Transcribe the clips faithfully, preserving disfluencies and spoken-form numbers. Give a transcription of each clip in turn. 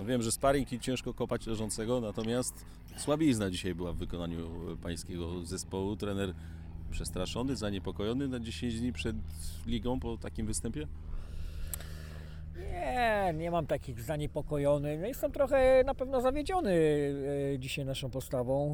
wiem, że sparring i ciężko kopać leżącego, natomiast słabizna dzisiaj była w wykonaniu pańskiego zespołu. Trener przestraszony, zaniepokojony na dziesięć dni przed ligą po takim występie? Nie, nie mam takich zaniepokojony. No jestem trochę na pewno zawiedziony dzisiaj naszą postawą,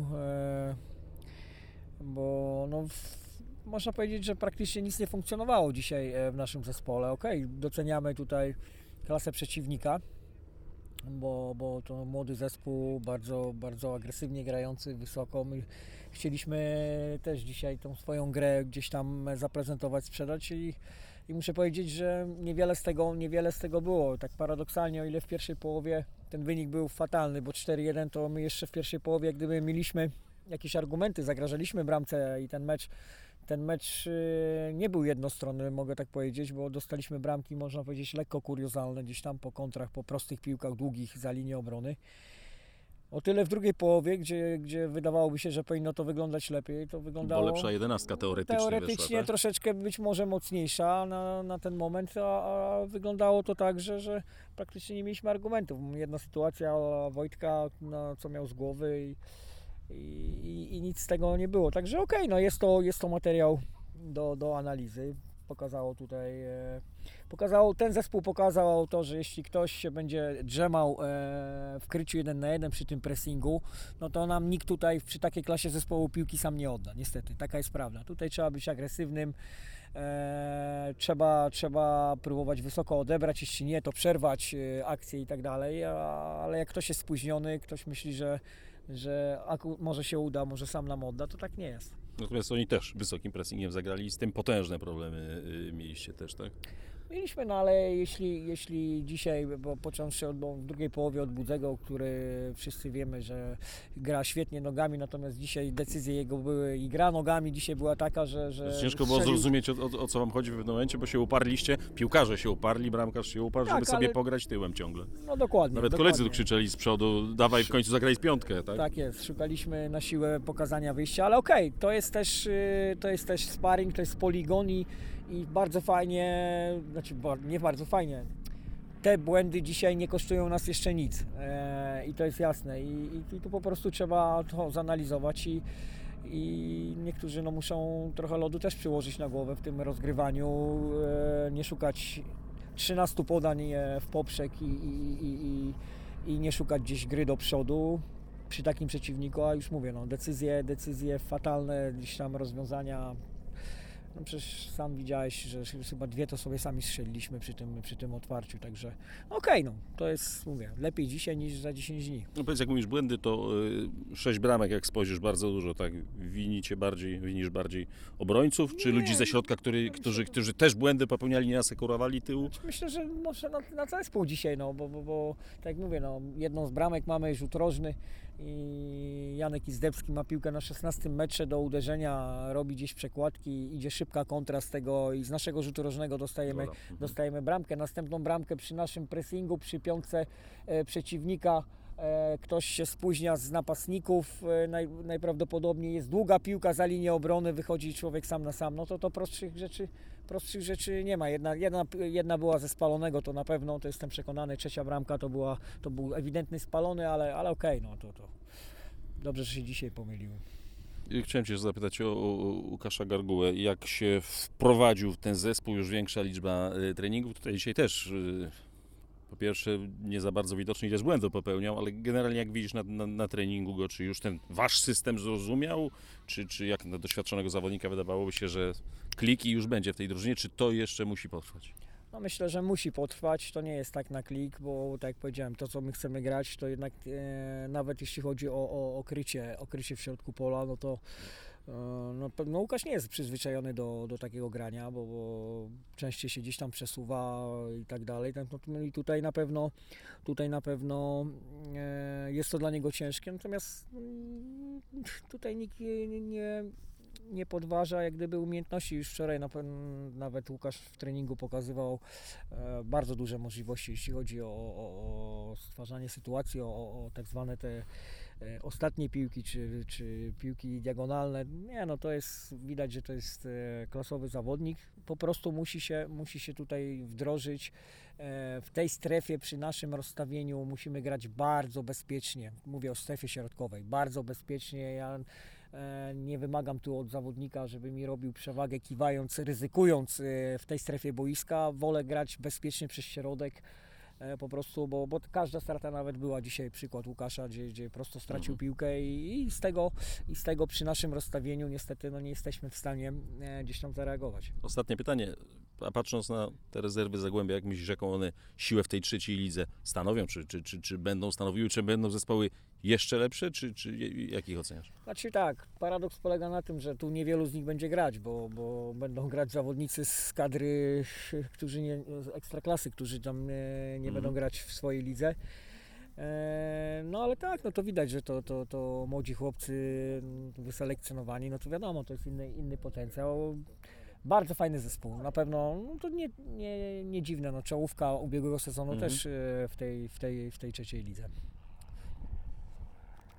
bo no, można powiedzieć, że praktycznie nic nie funkcjonowało dzisiaj w naszym zespole. Okej, okay, doceniamy tutaj klasę przeciwnika, bo, bo to młody zespół, bardzo, bardzo agresywnie grający, wysoko. My chcieliśmy też dzisiaj tą swoją grę gdzieś tam zaprezentować, sprzedać i, i muszę powiedzieć, że niewiele z tego, niewiele z tego było. Tak paradoksalnie, o ile w pierwszej połowie ten wynik był fatalny, bo cztery jeden, to my jeszcze w pierwszej połowie, jak gdyby mieliśmy jakieś argumenty, zagrażaliśmy bramce i ten mecz Ten mecz nie był jednostronny, mogę tak powiedzieć, bo dostaliśmy bramki, można powiedzieć, lekko kuriozalne, gdzieś tam po kontrach, po prostych piłkach długich za linię obrony. O tyle w drugiej połowie, gdzie, gdzie wydawałoby się, że powinno to wyglądać lepiej, to wyglądało... Bo lepsza jedenastka teoretycznie Teoretycznie wyszła, tak? Troszeczkę być może mocniejsza na, na ten moment, a, a wyglądało to tak, że, że praktycznie nie mieliśmy argumentów. Jedna sytuacja Wojtka, na co miał z głowy i... I, i, i nic z tego nie było. Także okej, okay, no jest to, jest to materiał do, do analizy. Pokazało tutaj, e, pokazało, ten zespół pokazał to, że jeśli ktoś się będzie drzemał e, w kryciu jeden na jeden przy tym pressingu, no to nam nikt tutaj przy takiej klasie zespołu piłki sam nie odda. Niestety, taka jest prawda. Tutaj trzeba być agresywnym, e, trzeba, trzeba próbować wysoko odebrać, jeśli nie, to przerwać e, akcję i tak dalej, ale jak ktoś jest spóźniony, ktoś myśli, że że może się uda, może sam nam odda, to tak nie jest. Natomiast oni też wysokim pressingiem zagrali i z tym potężne problemy mieliście też, tak? Mieliśmy, no ale jeśli, jeśli dzisiaj, bo począwszy od, bo w drugiej połowie od Budzego, który wszyscy wiemy, że gra świetnie nogami, natomiast dzisiaj decyzje jego były i gra nogami dzisiaj była taka, że... że ciężko było strzelił... zrozumieć, o, o, o co wam chodzi w pewnym momencie, bo się uparliście, piłkarze się uparli, bramkarz się uparł, tak, żeby sobie ale... pograć tyłem ciągle. No dokładnie. Nawet dokładnie. koledzy tu krzyczeli z przodu, dawaj w końcu zagraj z piątkę, tak? Tak jest, szukaliśmy na siłę pokazania wyjścia, ale okej, okay, to jest też, to jest też sparring, to jest poligon i I bardzo fajnie, znaczy nie bardzo fajnie, te błędy dzisiaj nie kosztują nas jeszcze nic e, i to jest jasne I, i, i tu po prostu trzeba to zanalizować i, i niektórzy no, muszą trochę lodu też przyłożyć na głowę w tym rozgrywaniu, e, nie szukać trzynastu podań w poprzek i, i, i, i nie szukać gdzieś gry do przodu przy takim przeciwniku, a już mówię, no, decyzje, decyzje fatalne, gdzieś tam rozwiązania. No przecież sam widziałeś, że chyba dwie to sobie sami strzeliliśmy przy tym, przy tym otwarciu, także okej, okay, no to jest, mówię, lepiej dzisiaj niż za dziesięć dni. No powiedz, jak mówisz błędy, to y, sześć bramek, jak spojrzysz, bardzo dużo, tak? Winicie bardziej, winisz bardziej obrońców, czy nie, ludzi ze środka, który, którzy, którzy też błędy popełniali, nie asekurowali tyłu? Myślę, że może na, na cały zespół dzisiaj, no, bo, bo, bo tak jak mówię, no, jedną z bramek mamy rzut rożny i Janek Izdebski ma piłkę na szesnastym metrze do uderzenia, robi gdzieś przekładki, idzie szybka kontra z tego i z naszego rzutu rożnego dostajemy, mhm. dostajemy bramkę. Następną bramkę przy naszym pressingu, przy piątce e, przeciwnika. E, ktoś się spóźnia z napastników, e, naj, najprawdopodobniej jest długa piłka za linię obrony, wychodzi człowiek sam na sam. No to to prostszych rzeczy, prostszych rzeczy nie ma. Jedna, jedna, jedna była ze spalonego, to na pewno, to jestem przekonany. Trzecia bramka to, była, to był ewidentny spalony, ale, ale okej, okay, no to, to dobrze, że się dzisiaj pomyliły. Chciałem Cię zapytać o, o Łukasza Gargułę. Jak się wprowadził w ten zespół, już większa liczba treningów? Tutaj dzisiaj też, po pierwsze, nie za bardzo widoczny i też błędy popełniał, ale generalnie jak widzisz na, na, na treningu go, czy już ten Wasz system zrozumiał, czy, czy jak na doświadczonego zawodnika wydawałoby się, że klik i już będzie w tej drużynie, czy to jeszcze musi potrwać? No myślę, że musi potrwać, to nie jest tak na klik, bo tak jak powiedziałem, to co my chcemy grać, to jednak e, nawet jeśli chodzi o, o, o, krycie, o krycie w środku pola, no to e, no, no Łukasz nie jest przyzwyczajony do, do takiego grania, bo, bo częściej się gdzieś tam przesuwa i tak dalej. No, i tutaj na pewno, tutaj na pewno e, jest to dla niego ciężkie, natomiast mm, tutaj nikt nie, nie nie podważa jak gdyby umiejętności. Już wczoraj na, nawet Łukasz w treningu pokazywał e, bardzo duże możliwości, jeśli chodzi o, o, o stwarzanie sytuacji, o, o tak zwane te e, ostatnie piłki, czy, czy piłki diagonalne. Nie, no to jest, widać, że to jest e, klasowy zawodnik. Po prostu musi się, musi się tutaj wdrożyć. E, w tej strefie, przy naszym rozstawieniu musimy grać bardzo bezpiecznie. Mówię o strefie środkowej. Bardzo bezpiecznie. Ja e, nie wymagam tu od zawodnika, żeby mi robił przewagę kiwając, ryzykując e, w tej strefie boiska. Wolę grać bezpiecznie przez środek. E, po prostu, bo, bo każda strata nawet była dzisiaj przykład Łukasza, gdzie, gdzie prosto stracił mhm. piłkę i, i, z tego, i z tego przy naszym rozstawieniu niestety no, nie jesteśmy w stanie e, gdzieś tam zareagować. Ostatnie pytanie, a patrząc na te rezerwy Zagłębia, jak myślisz, jaką one siłę w tej trzeciej lidze stanowią, czy, czy, czy, czy będą stanowiły, czy będą zespoły jeszcze lepsze, czy, czy jak ich oceniasz? Znaczy tak, paradoks polega na tym, że tu niewielu z nich będzie grać, bo, bo będą grać zawodnicy z kadry, którzy nie, z ekstraklasy, którzy tam nie, nie mm. będą grać w swojej lidze. E, no ale tak, no to widać, że to, to, to młodzi chłopcy wyselekcjonowani, no to wiadomo, to jest inny, inny potencjał. Bardzo fajny zespół, na pewno, no to nie, nie, nie dziwne, no czołówka ubiegłego sezonu mm. też w tej, w tej, w tej trzeciej lidze.